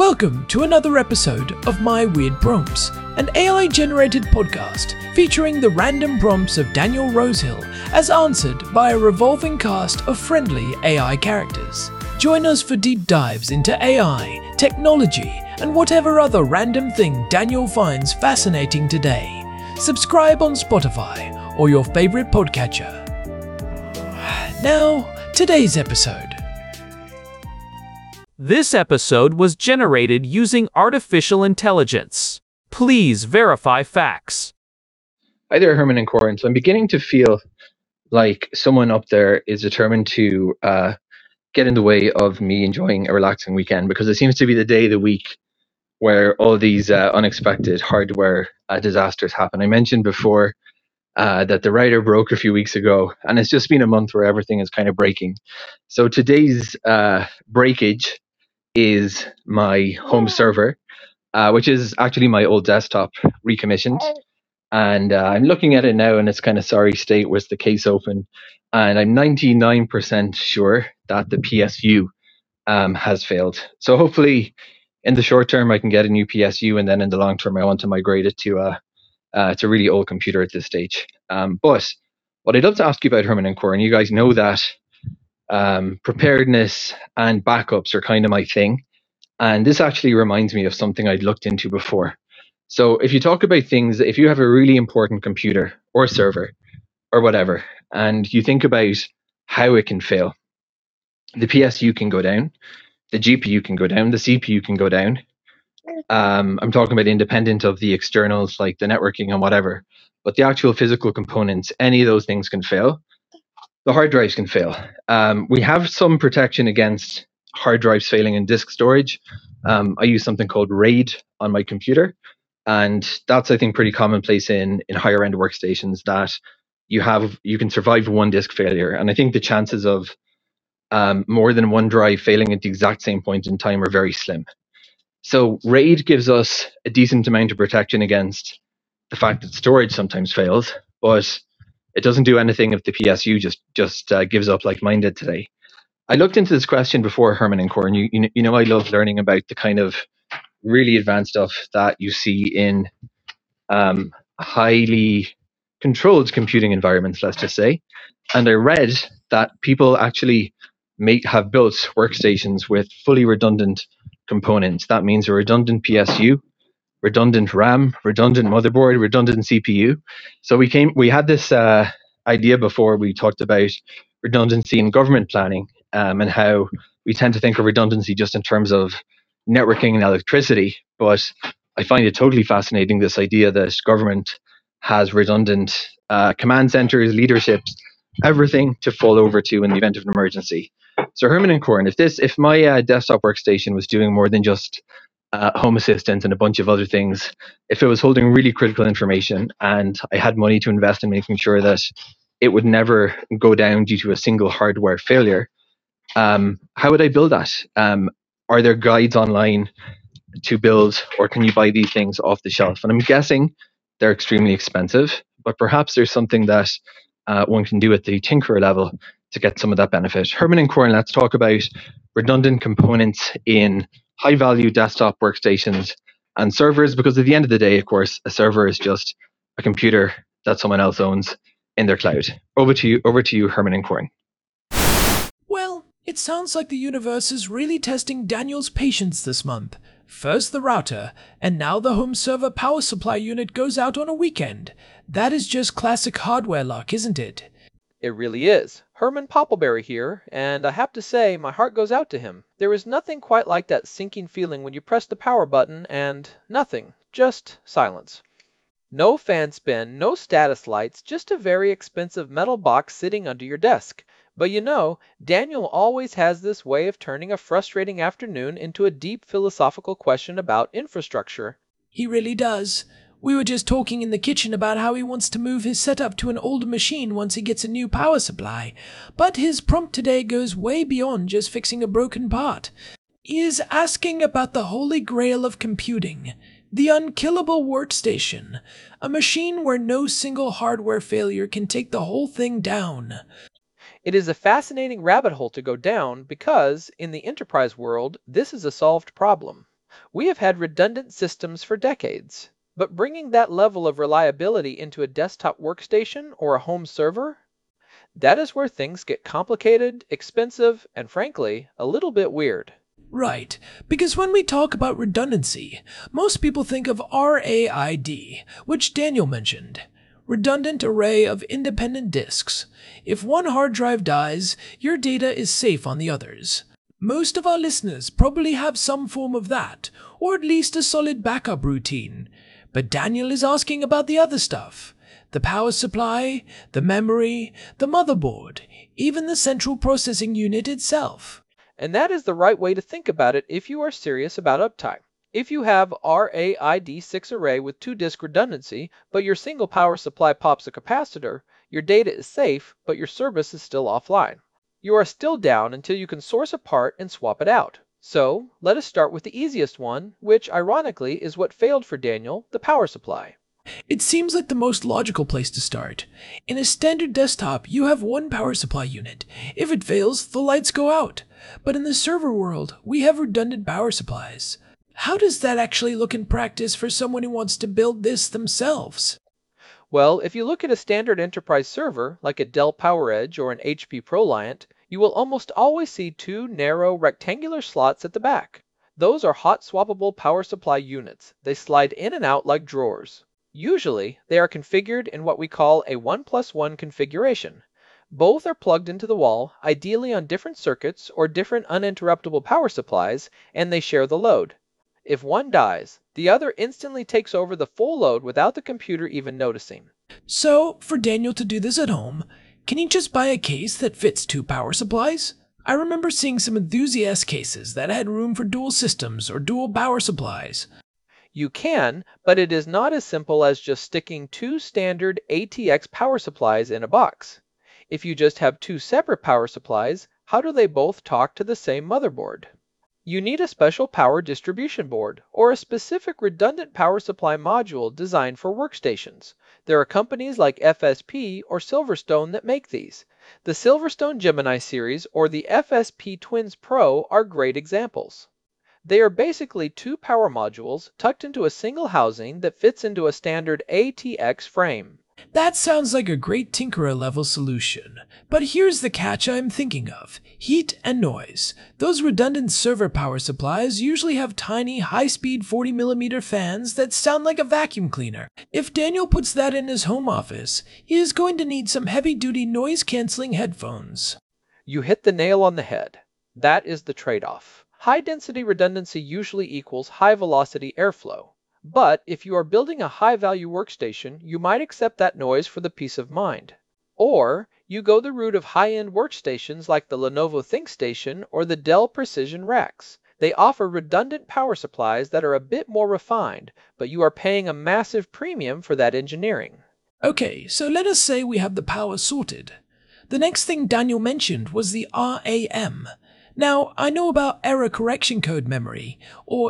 Welcome to another episode of My Weird Prompts, an AI-generated podcast featuring the random prompts of Daniel Rosehill as answered by a revolving cast of friendly AI characters. Join us for deep dives into AI, technology, and whatever other random thing Daniel finds fascinating today. Subscribe on Spotify or your favorite podcatcher. Now, today's episode. This episode was generated using artificial intelligence. Please verify facts. Hi there, Herman and Corin. So I'm beginning to feel like someone up there is determined to get in the way of me enjoying a relaxing weekend, because it seems to be the day of the week where all these unexpected hardware disasters happen. I mentioned before that the router broke a few weeks ago, and it's just been a month where everything is kind of breaking. So today's breakage is my home server, which is actually my old desktop recommissioned. And I'm looking at it now, and it's kind of sorry state with the case open. And I'm 99% sure that the PSU has failed. So hopefully, in the short term, I can get a new PSU, and then in the long term, I want to migrate it to a really old computer at this stage. But what I'd love to ask you about, Herman and Corin, you guys know that preparedness and backups are kind of my thing. And this actually reminds me of something I'd looked into before. So if you talk about things, if you have a really important computer or server or whatever, and you think about how it can fail, the PSU can go down, the GPU can go down, the CPU can go down. I'm talking about independent of the externals like the networking and whatever, but the actual physical components, any of those things can fail. The hard drives can fail. We have some protection against hard drives failing in disk storage. I use something called RAID on my computer, and that's, I think, pretty commonplace in higher end workstations, that you can survive one disk failure. And I think the chances of more than one drive failing at the exact same point in time are very slim. So RAID gives us a decent amount of protection against the fact that storage sometimes fails, but it doesn't do anything if the PSU just gives up like mine did today. I looked into this question before, Herman and Corin. You know I love learning about the kind of really advanced stuff that you see in highly controlled computing environments, let's just say. And I read that people actually have built workstations with fully redundant components. That means a redundant PSU, redundant RAM, redundant motherboard, redundant CPU. So we had this idea before. We talked about redundancy in government planning, and how we tend to think of redundancy just in terms of networking and electricity. But I find it totally fascinating, this idea that government has redundant command centers, leaderships, everything to fall over to in the event of an emergency. So Herman and Corin, if my desktop workstation was doing more than just Home Assistant and a bunch of other things, if it was holding really critical information and I had money to invest in making sure that it would never go down due to a single hardware failure, how would I build that? Are there guides online to build, or can you buy these things off the shelf? And I'm guessing they're extremely expensive, but perhaps there's something that one can do at the tinkerer level to get some of that benefit. Herman and Corin, let's talk about redundant components in high-value desktop workstations and servers, because at the end of the day, of course, a server is just a computer that someone else owns in their cloud. Over to you, Herman and Corin. Well, it sounds like the universe is really testing Daniel's patience this month. First the router, and now the home server power supply unit goes out on a weekend. That is just classic hardware luck, isn't it? It really is. Herman Poppleberry here, and I have to say my heart goes out to him. There is nothing quite like that sinking feeling when you press the power button and nothing, just silence. No fan spin, no status lights, just a very expensive metal box sitting under your desk. But you know, Daniel always has this way of turning a frustrating afternoon into a deep philosophical question about infrastructure. He really does. We were just talking in the kitchen about how he wants to move his setup to an older machine once he gets a new power supply. But his prompt today goes way beyond just fixing a broken part. He is asking about the holy grail of computing, the unkillable workstation, a machine where no single hardware failure can take the whole thing down. It is a fascinating rabbit hole to go down because, in the enterprise world, this is a solved problem. We have had redundant systems for decades, but bringing that level of reliability into a desktop workstation or a home server, that is where things get complicated, expensive, and frankly, a little bit weird. Right, because when we talk about redundancy, most people think of RAID, which Daniel mentioned. Redundant Array of Independent Disks. If one hard drive dies, your data is safe on the others. Most of our listeners probably have some form of that, or at least a solid backup routine. But Daniel is asking about the other stuff. The power supply, the memory, the motherboard, even the central processing unit itself. And that is the right way to think about it if you are serious about uptime. If you have RAID6 array with 2-disk redundancy, but your single power supply pops a capacitor, your data is safe, but your service is still offline. You are still down until you can source a part and swap it out. So, let us start with the easiest one, which ironically is what failed for Daniel, the power supply. It seems like the most logical place to start. In a standard desktop, you have one power supply unit. If it fails, the lights go out. But in the server world, we have redundant power supplies. How does that actually look in practice for someone who wants to build this themselves? Well, if you look at a standard enterprise server, like a Dell PowerEdge or an HP ProLiant, you will almost always see 2 narrow rectangular slots at the back. Those are hot swappable power supply units. They slide in and out like drawers. Usually, they are configured in what we call a 1+1 configuration. Both are plugged into the wall, ideally on different circuits or different uninterruptible power supplies, and they share the load. If one dies, the other instantly takes over the full load without the computer even noticing. So, for Daniel to do this at home, can he just buy a case that fits 2 power supplies? I remember seeing some enthusiast cases that had room for dual systems or dual power supplies. You can, but it is not as simple as just sticking 2 standard ATX power supplies in a box. If you just have 2 separate power supplies, how do they both talk to the same motherboard? You need a special power distribution board, or a specific redundant power supply module designed for workstations. There are companies like FSP or Silverstone that make these. The Silverstone Gemini series or the FSP Twins Pro are great examples. They are basically 2 power modules tucked into a single housing that fits into a standard ATX frame. That sounds like a great Tinkerer level solution. But here's the catch I'm thinking of. Heat and noise. Those redundant server power supplies usually have tiny, high-speed 40mm fans that sound like a vacuum cleaner. If Daniel puts that in his home office, he is going to need some heavy-duty noise-canceling headphones. You hit the nail on the head. That is the trade-off. High-density redundancy usually equals high-velocity airflow. But if you are building a high-value workstation, you might accept that noise for the peace of mind. Or you go the route of high-end workstations like the Lenovo ThinkStation or the Dell Precision Racks. They offer redundant power supplies that are a bit more refined, but you are paying a massive premium for that engineering. Okay, so let us say we have the power sorted. The next thing Daniel mentioned was the RAM. Now, I know about Error Correction Code Memory, or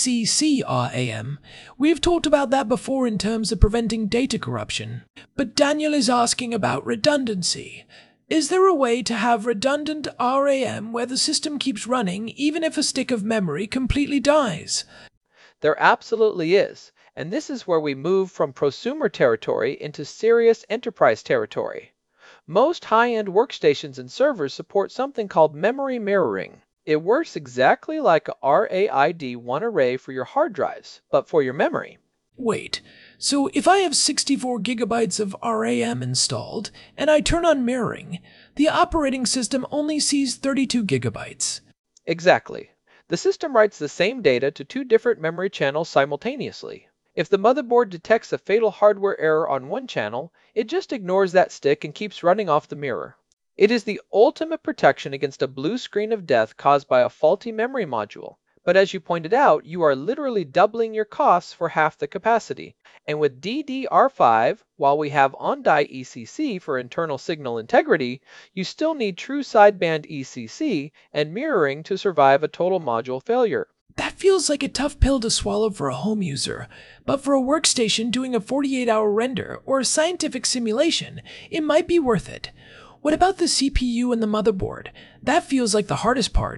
ECC-RAM. We've talked about that before in terms of preventing data corruption. But Daniel is asking about redundancy. Is there a way to have redundant RAM where the system keeps running even if a stick of memory completely dies? There absolutely is, and this is where we move from prosumer territory into serious enterprise territory. Most high-end workstations and servers support something called memory mirroring. It works exactly like a RAID1 array for your hard drives, but for your memory. Wait, so if I have 64 gigabytes of RAM installed, and I turn on mirroring, the operating system only sees 32 gigabytes. Exactly. The system writes the same data to 2 different memory channels simultaneously. If the motherboard detects a fatal hardware error on one channel, it just ignores that stick and keeps running off the mirror. It is the ultimate protection against a blue screen of death caused by a faulty memory module. But as you pointed out, you are literally doubling your costs for half the capacity. And with DDR5, while we have on-die ECC for internal signal integrity, you still need true sideband ECC and mirroring to survive a total module failure. That feels like a tough pill to swallow for a home user, but for a workstation doing a 48-hour render or a scientific simulation, it might be worth it. What about the CPU and the motherboard? That feels like the hardest part.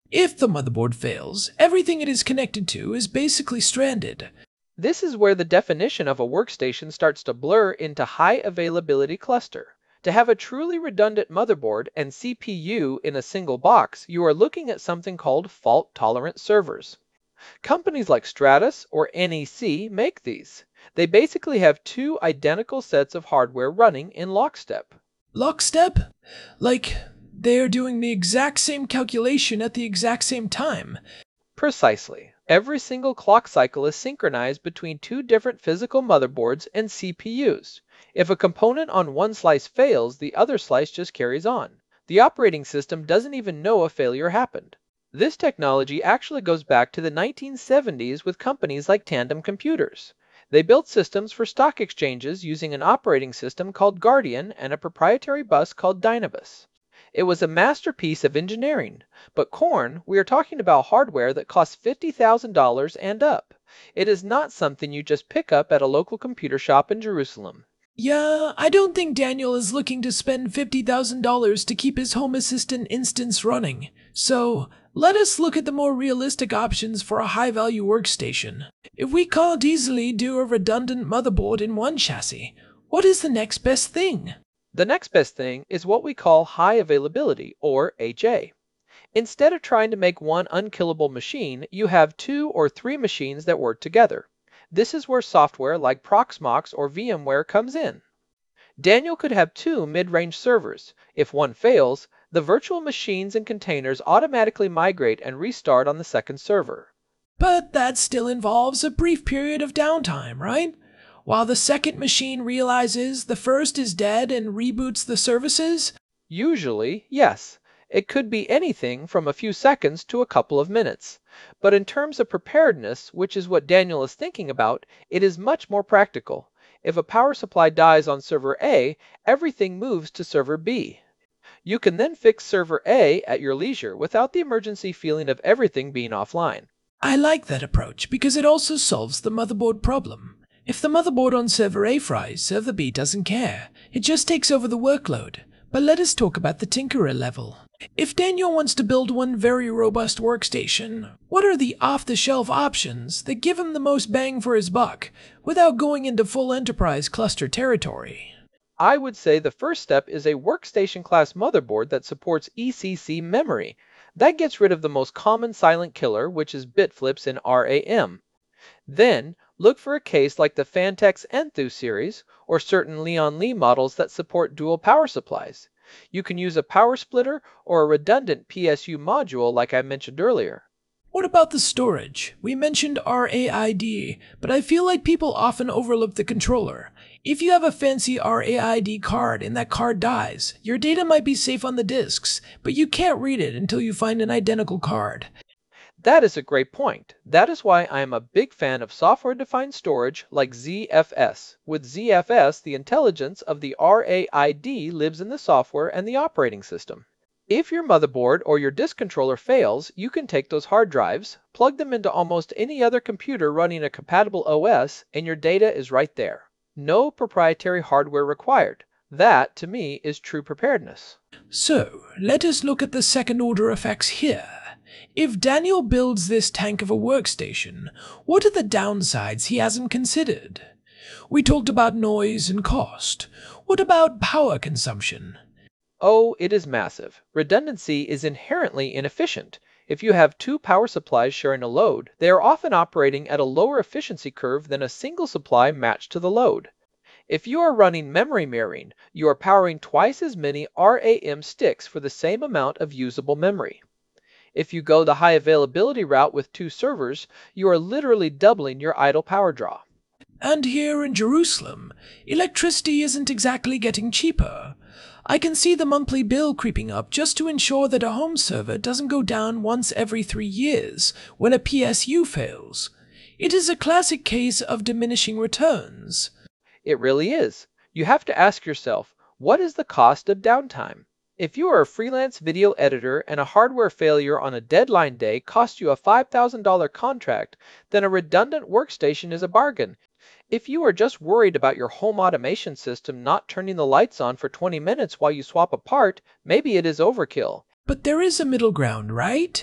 If the motherboard fails, everything it is connected to is basically stranded. This is where the definition of a workstation starts to blur into high availability cluster. To have a truly redundant motherboard and CPU in a single box, you are looking at something called fault-tolerant servers. Companies like Stratus or NEC make these. They basically have two identical sets of hardware running in lockstep. Lockstep? Like, they're doing the exact same calculation at the exact same time. Precisely. Every single clock cycle is synchronized between two different physical motherboards and CPUs. If a component on one slice fails, the other slice just carries on. The operating system doesn't even know a failure happened. This technology actually goes back to the 1970s with companies like Tandem Computers. They built systems for stock exchanges using an operating system called Guardian and a proprietary bus called Dynabus. It was a masterpiece of engineering, but Korn, we are talking about hardware that costs $50,000 and up. It is not something you just pick up at a local computer shop in Jerusalem. Yeah, I don't think Daniel is looking to spend $50,000 to keep his Home Assistant instance running. So, let us look at the more realistic options for a high-value workstation. If we can't easily do a redundant motherboard in one chassis, what is the next best thing? The next best thing is what we call high availability, or HA. Instead of trying to make one unkillable machine, you have 2 or 3 machines that work together. This is where software like Proxmox or VMware comes in. Daniel could have 2 mid-range servers. If one fails, the virtual machines and containers automatically migrate and restart on the second server. But that still involves a brief period of downtime, right? While the second machine realizes the first is dead and reboots the services? Usually, yes. It could be anything from a few seconds to a couple of minutes. But in terms of preparedness, which is what Daniel is thinking about, it is much more practical. If a power supply dies on server A, everything moves to server B. You can then fix server A at your leisure without the emergency feeling of everything being offline. I like that approach because it also solves the motherboard problem. If the motherboard on server A fries, server B doesn't care. It just takes over the workload. But let us talk about the tinkerer level. If Daniel wants to build one very robust workstation, what are the off-the-shelf options that give him the most bang for his buck without going into full enterprise cluster territory? I would say the first step is a workstation class motherboard that supports ECC memory. That gets rid of the most common silent killer, which is bit flips in RAM. Then, look for a case like the Phanteks Enthoo series or certain Leon Lee models that support dual power supplies. You can use a power splitter or a redundant PSU module like I mentioned earlier. What about the storage? We mentioned RAID, but I feel like people often overlook the controller. If you have a fancy RAID card and that card dies, your data might be safe on the disks, but you can't read it until you find an identical card. That is a great point. That is why I am a big fan of software-defined storage like ZFS. With ZFS, the intelligence of the RAID lives in the software and the operating system. If your motherboard or your disk controller fails, you can take those hard drives, plug them into almost any other computer running a compatible OS, and your data is right there. No proprietary hardware required. That, to me, is true preparedness. So, let us look at the second-order effects here. If Daniel builds this tank of a workstation, what are the downsides he hasn't considered? We talked about noise and cost. What about power consumption? Oh, it is massive. Redundancy is inherently inefficient. If you have 2 power supplies sharing a load, they are often operating at a lower efficiency curve than a single supply matched to the load. If you are running memory mirroring, you are powering twice as many RAM sticks for the same amount of usable memory. If you go the high availability route with 2 servers, you are literally doubling your idle power draw. And here in Jerusalem, electricity isn't exactly getting cheaper. I can see the monthly bill creeping up just to ensure that a home server doesn't go down once every 3 years when a PSU fails. It is a classic case of diminishing returns. It really is. You have to ask yourself, what is the cost of downtime? If you are a freelance video editor and a hardware failure on a deadline day costs you a $5,000 contract, then a redundant workstation is a bargain. If you are just worried about your home automation system not turning the lights on for 20 minutes while you swap a part, maybe it is overkill. But there is a middle ground, right?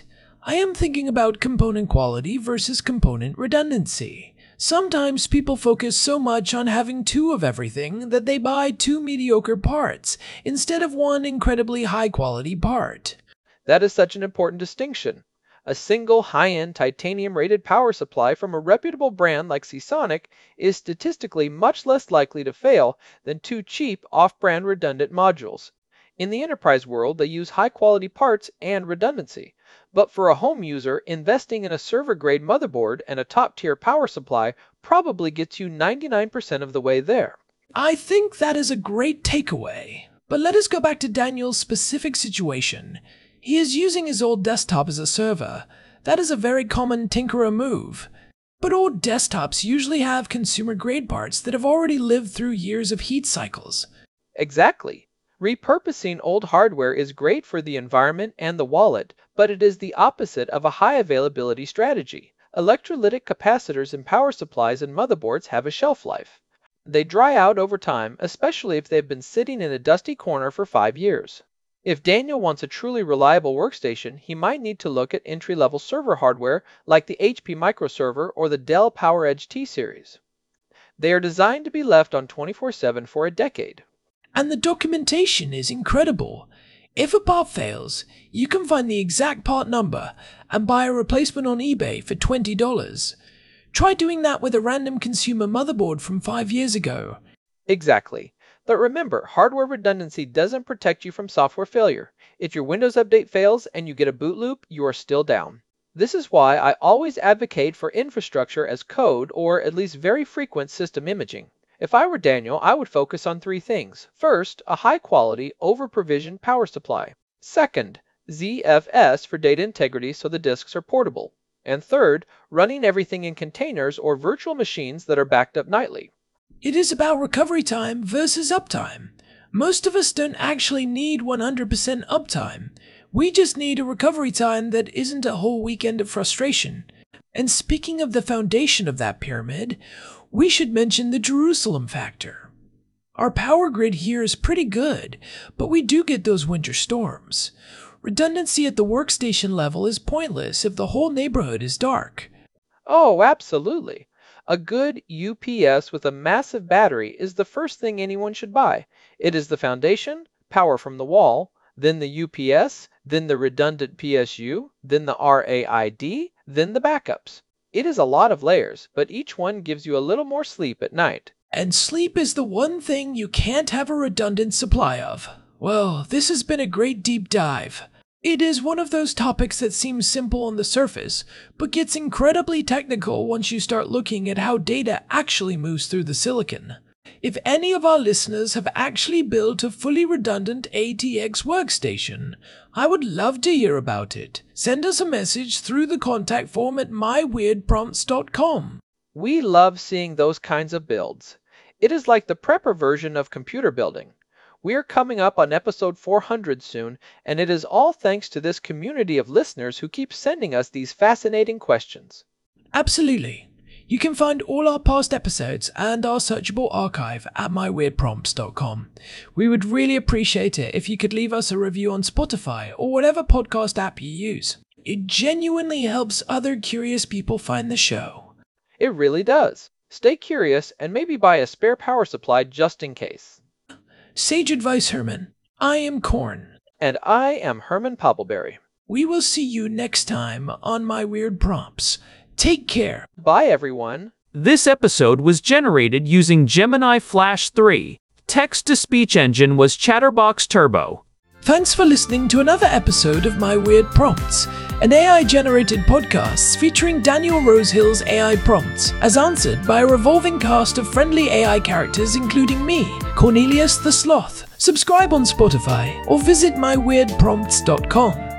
I am thinking about component quality versus component redundancy. Sometimes people focus so much on having two of everything that they buy two mediocre parts instead of one incredibly high-quality part. That is such an important distinction. A single high-end titanium-rated power supply from a reputable brand like Seasonic is statistically much less likely to fail than two cheap off-brand redundant modules. In the enterprise world, they use high-quality parts and redundancy. But for a home user, investing in a server-grade motherboard and a top-tier power supply probably gets you 99% of the way there. I think that is a great takeaway. But let us go back to Daniel's specific situation. He is using his old desktop as a server. That is a very common tinkerer move. But old desktops usually have consumer-grade parts that have already lived through years of heat cycles. Exactly. Repurposing old hardware is great for the environment and the wallet, but it is the opposite of a high availability strategy. Electrolytic capacitors in power supplies and motherboards have a shelf life. They dry out over time, especially if they've been sitting in a dusty corner for 5 years. If Daniel wants a truly reliable workstation, he might need to look at entry-level server hardware like the HP Microserver or the Dell PowerEdge T-Series. They are designed to be left on 24/7 for a decade. And the documentation is incredible. If a part fails, you can find the exact part number and buy a replacement on eBay for $20. Try doing that with a random consumer motherboard from 5 years ago. Exactly. But remember, hardware redundancy doesn't protect you from software failure. If your Windows update fails and you get a boot loop, you are still down. This is why I always advocate for infrastructure as code or at least very frequent system imaging. If I were Daniel, I would focus on 3 things. First, a high-quality, over-provisioned power supply. Second, ZFS for data integrity so the disks are portable. And third, running everything in containers or virtual machines that are backed up nightly. It is about recovery time versus uptime. Most of us don't actually need 100% uptime. We just need a recovery time that isn't a whole weekend of frustration. And speaking of the foundation of that pyramid, we should mention the Jerusalem factor. Our power grid here is pretty good, but we do get those winter storms. Redundancy at the workstation level is pointless if the whole neighborhood is dark. Oh, absolutely. A good UPS with a massive battery is the first thing anyone should buy. It is the foundation, power from the wall, then the UPS, then the redundant PSU, then the RAID, then the backups. It is a lot of layers, but each one gives you a little more sleep at night. And sleep is the one thing you can't have a redundant supply of. Well, this has been a great deep dive. It is one of those topics that seems simple on the surface, but gets incredibly technical once you start looking at how data actually moves through the silicon. If any of our listeners have actually built a fully redundant ATX workstation, I would love to hear about it. Send us a message through the contact form at myweirdprompts.com. We love seeing those kinds of builds. It is like the prepper version of computer building. We are coming up on episode 400 soon, and it is all thanks to this community of listeners who keep sending us these fascinating questions. Absolutely. You can find all our past episodes and our searchable archive at myweirdprompts.com. We would really appreciate it if you could leave us a review on Spotify or whatever podcast app you use. It genuinely helps other curious people find the show. It really does. Stay curious and maybe buy a spare power supply just in case. Sage advice, Herman. I am Korn. And I am Herman Poppleberry. We will see you next time on My Weird Prompts. Take care. Bye, everyone. This episode was generated using Gemini Flash 3. Text-to-speech engine was Chatterbox Turbo. Thanks for listening to another episode of My Weird Prompts, an AI-generated podcast featuring Daniel Rosehill's AI prompts, as answered by a revolving cast of friendly AI characters including me, Cornelius the Sloth. Subscribe on Spotify or visit myweirdprompts.com.